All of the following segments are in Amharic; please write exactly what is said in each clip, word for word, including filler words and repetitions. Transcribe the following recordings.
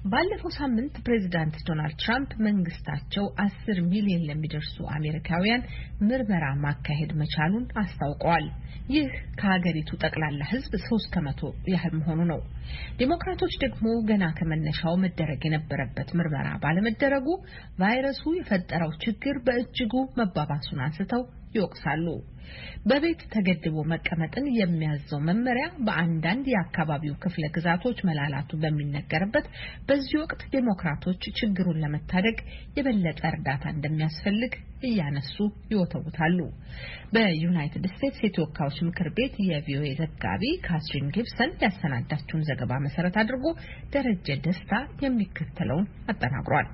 ባለፈው ሳምንት ፕሬዝዳንት ዶናልድ ትራምፕ መንግስታቸው አስር ሚሊዮን ለሚደርሱ አሜሪካውያን ምርመራ ማካሄድ መቻሉን አስታውቀዋል። ይህ ከሀገሪቱ ጠቅላላ ሕዝብ ሶስት ከመቶ ያህል መሆኑ ነው። ዲሞክራቶች ደግሞ ገና ከመነሻው መደረግ የነበረበት ምርመራ ባለመደረጉ ቫይረሱ የፈጠረው ችግር በእጅጉ መባባሱን አንስተው ይወቅሳሉ። በቤት ተገድቦ መቀመጥን የሚያዘው መመሪያ በአንዳንድ የአካባቢው ክፍለ ግዛቶች መላላቱ በሚነገርበት በዚህ ወቅት ዴሞክራቶች ችግሩን ለመታደግ የበለጠ እርዳታ እንደሚያስፈልግ እያነሱ ይወተውታሉ። በዩናይትድ ስቴትስ የተወካዮች ምክር ቤት የቪኦኤ ዘጋቢ ካትሪን ጊብሰን ያሰናዳችውን ዘገባ መሰረት አድርጎ ደረጀ ደስታ የሚከተለውን አጠናቅሯል።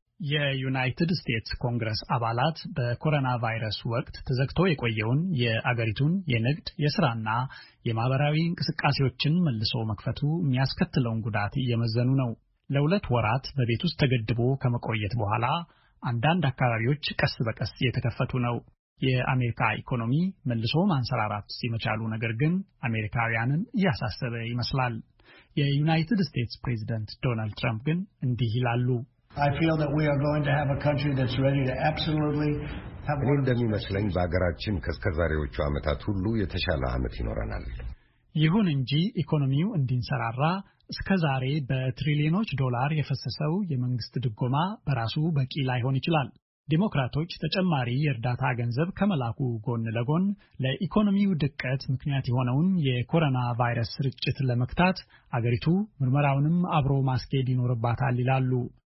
የዩናይትድ ስቴትስ ኮንግረስ አባላት በኮሮና ቫይረስ ወቅት ተዘግቶ የቆየውን የአገሪቱን የንግድ የሥራና የማህበራዊ እንቅስቃሴዎችን መልሶ መክፈቱ የሚያስከትለውን ጉዳት እየመዘኑ ነው። ለሁለት ወራት በቤት ውስጥ ተገድቦ ከመቆየት በኋላ አንዳንድ አካባቢዎች ቀስ በቀስ እየተከፈቱ ነው። የአሜሪካ ኢኮኖሚ መልሶ ማንሰራራት ሲመቻሉ ነገር ግን አሜሪካውያንን እያሳሰበ ይመስላል። የዩናይትድ ስቴትስ ፕሬዝዳንት ዶናልድ ትራምፕ ግን እንዲህ ይላሉ። I feel that we are going to have a country that's ready to absolutely have እኔ እንደሚመስለኝ በአገራችን ከስከዛሬዎቹ ዓመታት ሁሉ የተሻለ ዓመት ይኖረናል። ይሁን እንጂ ኢኮኖሚው እንዲንሰራራ እስከዛሬ በትሪሊዮኖች ዶላር የፈሰሰው የመንግስት ድጎማ በራሱ በቂ ላይሆን ይችላል። ዲሞክራቶች ተጨማሪ የእርዳታ ገንዘብ ከመላኩ ጎን ለጎን ለኢኮኖሚው ድቀት ምክንያት የሆነውን የኮሮና ቫይረስ ስርጭት ለመክታት አገሪቱ ምርመራውንም አብሮ ማስኬድ ይኖርባታል ይላሉ።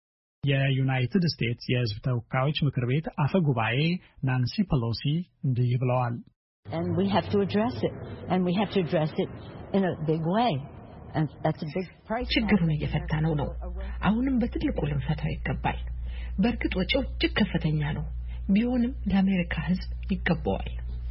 የዩናይትድ ስቴትስ የሕዝብ ተወካዮች ምክር ቤት አፈ ጉባኤ ናንሲ ፔሎሲ እንዲህ ብለዋል። And we have to address it and we have to address it in a big way and that's a big price. ችግሩን እየፈታነው ነው። አሁንም በትልቁ ልንፈታው ይገባል። በእርግጥ ወጪው እጅግ ከፍተኛ ነው። ቢሆንም ለአሜሪካ ሕዝብ ይገባዋል።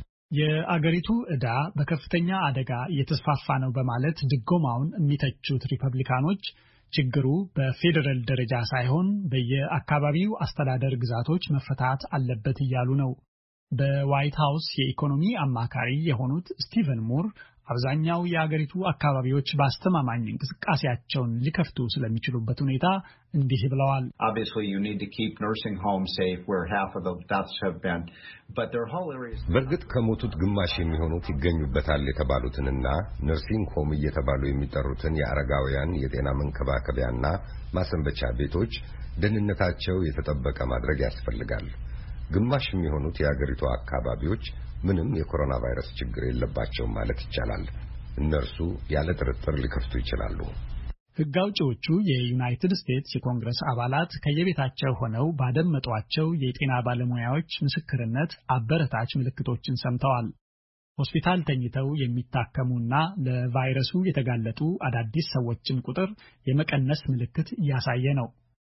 የአገሪቱ ዕዳ በከፍተኛ አደጋ እየተስፋፋ ነው በማለት ድጎማውን የሚተቹት ሪፐብሊካኖች ችግሩ በፌደራል ደረጃ ሳይሆን በየአካባቢው አስተዳደር ግዛቶች መፈታት አለበት እያሉ ነው። በዋይት ሃውስ የኢኮኖሚ አማካሪ የሆኑት ስቲቨን ሙር አብዛኛው የአገሪቱ አካባቢዎች በአስተማማኝ እንቅስቃሴያቸውን ሊከፍቱ ስለሚችሉበት ሁኔታ እንዲህ ብለዋል። Obviously you need to keep nursing homes safe where half of the deaths have been but there are whole areas. በእርግጥ ከሞቱት ግማሽ የሚሆኑት ይገኙበታል የተባሉትንና ነርሲንግ ሆም እየተባሉ የሚጠሩትን የአረጋውያን የጤና መንከባከቢያና ማሰንበቻ ቤቶች ደህንነታቸው የተጠበቀ ማድረግ ያስፈልጋል። ግማሽ የሚሆኑት የአገሪቱ አካባቢዎች ምንም የኮሮና ቫይረስ ችግር የለባቸውም ማለት ይቻላል። እነርሱ ያለ ጥርጥር ሊከፍቱ ይችላሉ። ሕግ አውጪዎቹ የዩናይትድ ስቴትስ የኮንግረስ አባላት ከየቤታቸው ሆነው ባደመጧቸው የጤና ባለሙያዎች ምስክርነት አበረታች ምልክቶችን ሰምተዋል። ሆስፒታል ተኝተው የሚታከሙና ለቫይረሱ የተጋለጡ አዳዲስ ሰዎችን ቁጥር የመቀነስ ምልክት እያሳየ ነው።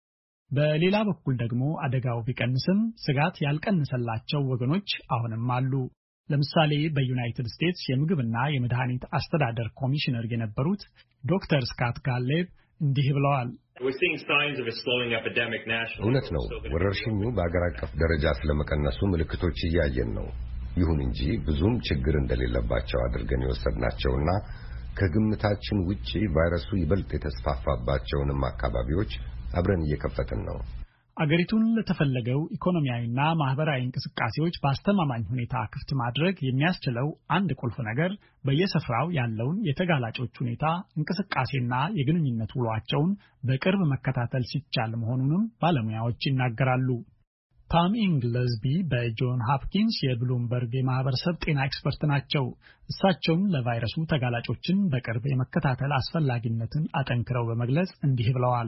በሌላ በኩል ደግሞ አደጋው ቢቀንስም ስጋት ያልቀነሰላቸው ወገኖች አሁንም አሉ። ለምሳሌ በዩናይትድ ስቴትስ የምግብና የመድኃኒት አስተዳደር ኮሚሽነር የነበሩት ዶክተር ስካት ጋሌብ እንዲህ ብለዋል። እውነት ነው፣ ወረርሽኙ በአገር አቀፍ ደረጃ ስለመቀነሱ ምልክቶች እያየን ነው። ይሁን እንጂ ብዙም ችግር እንደሌለባቸው አድርገን የወሰድናቸውና ከግምታችን ውጪ ቫይረሱ ይበልጥ የተስፋፋባቸውንም አካባቢዎች አብረን እየከፈትን ነው። አገሪቱን ለተፈለገው ኢኮኖሚያዊና ማህበራዊ እንቅስቃሴዎች በአስተማማኝ ሁኔታ ክፍት ማድረግ የሚያስችለው አንድ ቁልፍ ነገር በየስፍራው ያለውን የተጋላጮች ሁኔታ እንቅስቃሴና የግንኙነት ውሏቸውን በቅርብ መከታተል ሲቻል መሆኑንም ባለሙያዎች ይናገራሉ። ቶም ኢንግለስቢ በጆን ሆፕኪንስ የብሉምበርግ የማህበረሰብ ጤና ኤክስፐርት ናቸው። እሳቸውም ለቫይረሱ ተጋላጮችን በቅርብ የመከታተል አስፈላጊነትን አጠንክረው በመግለጽ እንዲህ ብለዋል።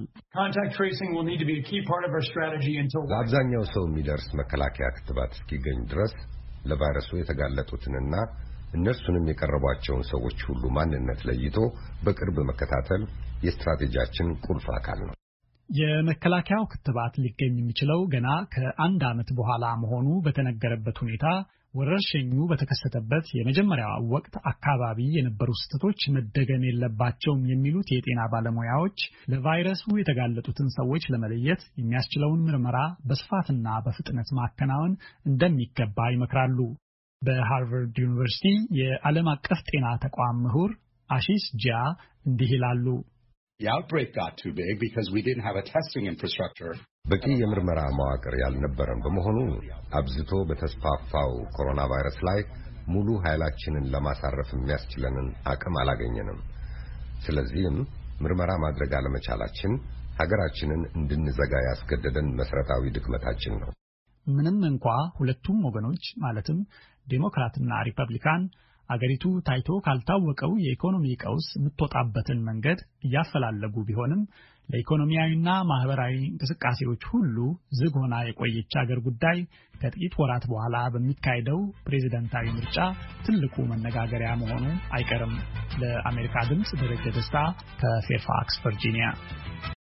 ለአብዛኛው ሰው የሚደርስ መከላከያ ክትባት እስኪገኝ ድረስ ለቫይረሱ የተጋለጡትንና እነርሱንም የቀረቧቸውን ሰዎች ሁሉ ማንነት ለይቶ በቅርብ መከታተል የስትራቴጂያችን ቁልፍ አካል ነው። የመከላከያው ክትባት ሊገኝ የሚችለው ገና ከአንድ ዓመት በኋላ መሆኑ በተነገረበት ሁኔታ ወረርሽኙ በተከሰተበት የመጀመሪያው ወቅት አካባቢ የነበሩ ስህተቶች መደገም የለባቸውም የሚሉት የጤና ባለሙያዎች ለቫይረሱ የተጋለጡትን ሰዎች ለመለየት የሚያስችለውን ምርመራ በስፋትና በፍጥነት ማከናወን እንደሚገባ ይመክራሉ። በሃርቫርድ ዩኒቨርሲቲ የዓለም አቀፍ ጤና ተቋም ምሁር አሺስ ጂያ እንዲህ ይላሉ። The outbreak got too big because we didn't have a testing infrastructure. በቂ የምርመራ መዋቅር ያልነበረን በመሆኑ አብዝቶ በተስፋፋው ኮሮና ቫይረስ ላይ ሙሉ ኃይላችንን ለማሳረፍ የሚያስችለንን አቅም አላገኘንም። ስለዚህም ምርመራ ማድረግ አለመቻላችን ሀገራችንን እንድንዘጋ ያስገደደን መሰረታዊ ድክመታችን ነው። ምንም እንኳ ሁለቱም ወገኖች ማለትም ዴሞክራትና ሪፐብሊካን አገሪቱ ታይቶ ካልታወቀው የኢኮኖሚ ቀውስ የምትወጣበትን መንገድ እያፈላለጉ ቢሆንም ለኢኮኖሚያዊና ማህበራዊ እንቅስቃሴዎች ሁሉ ዝግ ሆና የቆየች አገር ጉዳይ ከጥቂት ወራት በኋላ በሚካሄደው ፕሬዝዳንታዊ ምርጫ ትልቁ መነጋገሪያ መሆኑ አይቀርም። ለአሜሪካ ድምፅ ደረጀ ደስታ ከፌርፋክስ ቨርጂኒያ